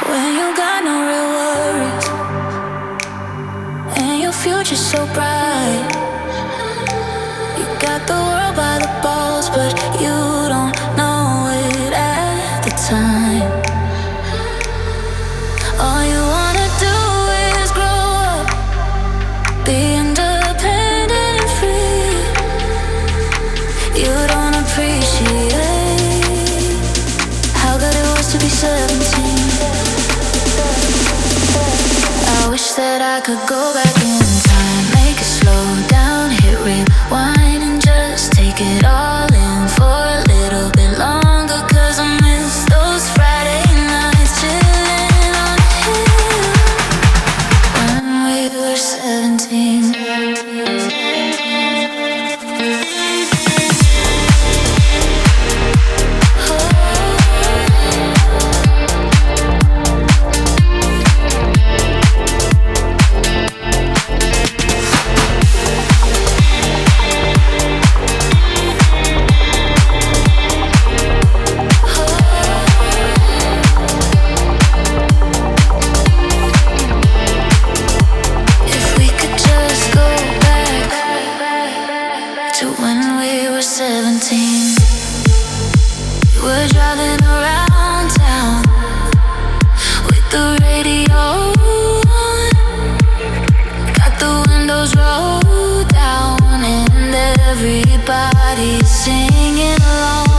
When you got no real worries and your future's so bright. You got the world by the balls, but you don't know it at the time. All you wanna do is grow up, be independent and free. You don't appreciate how good it was to be 17. I wish that I could go back in time, make it slow down, hit rewind and just take it all in for a little bit longer. Cause I miss those Friday nights chilling on the hill when we were 17. When we were 17, we were driving around town with the radio on. Got the windows rolled down and everybody singing along.